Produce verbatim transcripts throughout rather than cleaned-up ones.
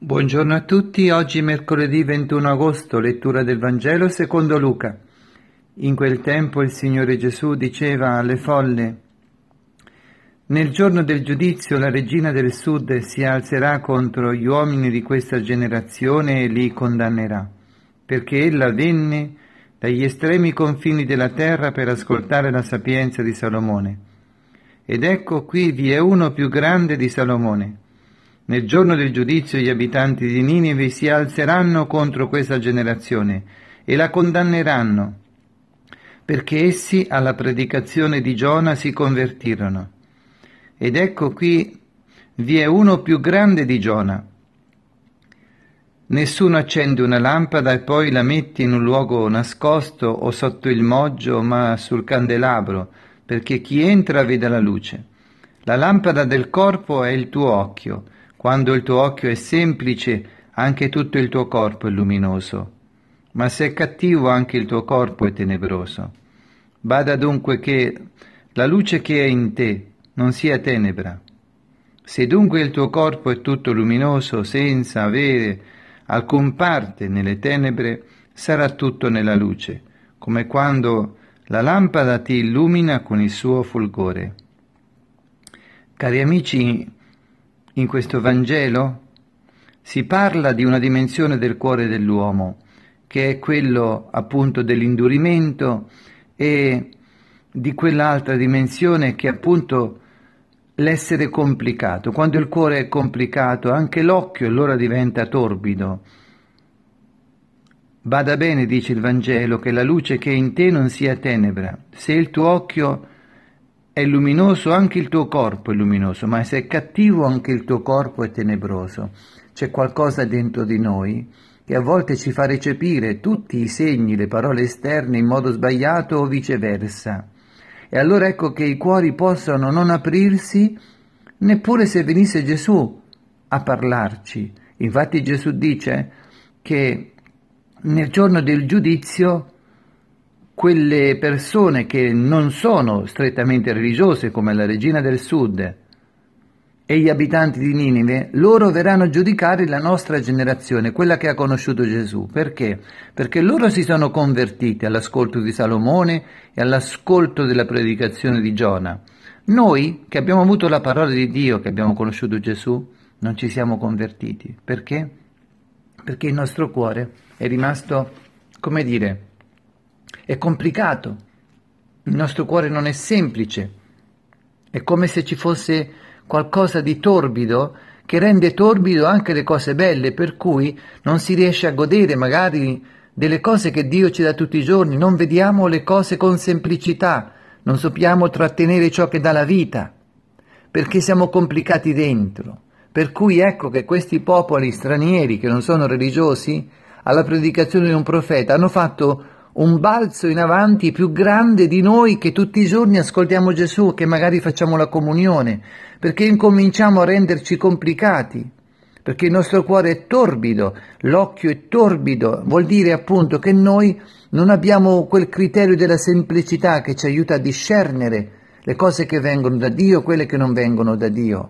Buongiorno a tutti, oggi mercoledì ventuno agosto, lettura del Vangelo secondo Luca. In quel tempo il Signore Gesù diceva alle folle: «Nel giorno del giudizio la regina del sud si alzerà contro gli uomini di questa generazione e li condannerà, perché ella venne dagli estremi confini della terra per ascoltare la sapienza di Salomone. Ed ecco qui vi è uno più grande di Salomone. Nel giorno del giudizio gli abitanti di Ninive si alzeranno contro questa generazione e la condanneranno, perché essi alla predicazione di Giona si convertirono. Ed ecco qui vi è uno più grande di Giona. Nessuno accende una lampada e poi la mette in un luogo nascosto o sotto il moggio, ma sul candelabro, perché chi entra veda la luce. La lampada del corpo è il tuo occhio. Quando il tuo occhio è semplice, anche tutto il tuo corpo è luminoso. Ma se è cattivo, anche il tuo corpo è tenebroso. Bada dunque che la luce che è in te non sia tenebra. Se dunque il tuo corpo è tutto luminoso, senza avere alcun parte nelle tenebre, sarà tutto nella luce, come quando la lampada ti illumina con il suo fulgore». Cari amici, in questo Vangelo si parla di una dimensione del cuore dell'uomo, che è quello appunto dell'indurimento, e di quell'altra dimensione che è appunto l'essere complicato. Quando il cuore è complicato, anche l'occhio allora diventa torbido. Bada bene, dice il Vangelo, che la luce che è in te non sia tenebra. Se il tuo occhio è luminoso, anche il tuo corpo è luminoso, ma se è cattivo anche il tuo corpo è tenebroso. C'è qualcosa dentro di noi che a volte ci fa recepire tutti i segni, le parole esterne in modo sbagliato o viceversa. E allora ecco che i cuori possano non aprirsi neppure se venisse Gesù a parlarci. Infatti Gesù dice che nel giorno del giudizio quelle persone che non sono strettamente religiose, come la regina del sud e gli abitanti di Ninive, loro verranno a giudicare la nostra generazione, quella che ha conosciuto Gesù. Perché? Perché loro si sono convertiti all'ascolto di Salomone e all'ascolto della predicazione di Giona. Noi, che abbiamo avuto la parola di Dio, che abbiamo conosciuto Gesù, non ci siamo convertiti. Perché? Perché il nostro cuore è rimasto, come dire, è complicato. Il nostro cuore non è semplice. È come se ci fosse qualcosa di torbido che rende torbido anche le cose belle, per cui non si riesce a godere magari delle cose che Dio ci dà tutti i giorni, non vediamo le cose con semplicità, non sappiamo trattenere ciò che dà la vita, perché siamo complicati dentro. Per cui ecco che questi popoli stranieri che non sono religiosi, alla predicazione di un profeta, hanno fatto un balzo in avanti più grande di noi che tutti i giorni ascoltiamo Gesù, che magari facciamo la comunione, perché incominciamo a renderci complicati, perché il nostro cuore è torbido, l'occhio è torbido, vuol dire appunto che noi non abbiamo quel criterio della semplicità che ci aiuta a discernere le cose che vengono da Dio, quelle che non vengono da Dio.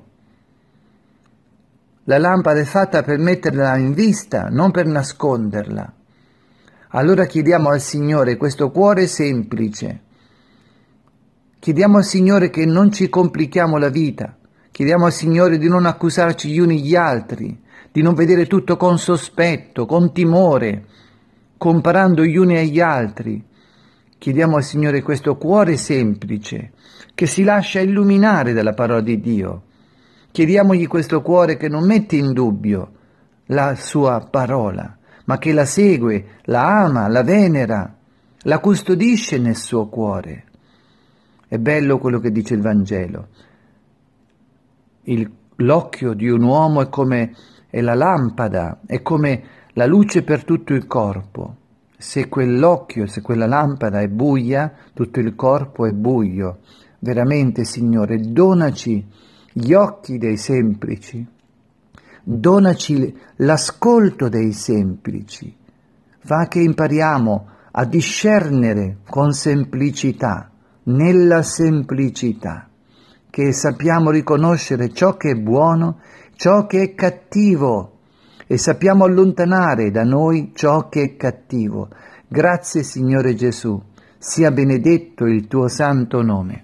La lampada è fatta per metterla in vista, non per nasconderla. Allora chiediamo al Signore questo cuore semplice, chiediamo al Signore che non ci complichiamo la vita, chiediamo al Signore di non accusarci gli uni gli altri, di non vedere tutto con sospetto, con timore, comparando gli uni agli altri. Chiediamo al Signore questo cuore semplice, che si lascia illuminare dalla parola di Dio. Chiediamogli questo cuore che non mette in dubbio la sua parola, ma che la segue, la ama, la venera, la custodisce nel suo cuore. È bello quello che dice il Vangelo. Il, l'occhio di un uomo è come è la lampada, è come la luce per tutto il corpo. Se quell'occhio, se quella lampada è buia, tutto il corpo è buio. Veramente, Signore, donaci gli occhi dei semplici, donaci l'ascolto dei semplici, fa che impariamo a discernere con semplicità, nella semplicità, che sappiamo riconoscere ciò che è buono, ciò che è cattivo, e sappiamo allontanare da noi ciò che è cattivo. Grazie Signore Gesù, sia benedetto il tuo santo nome.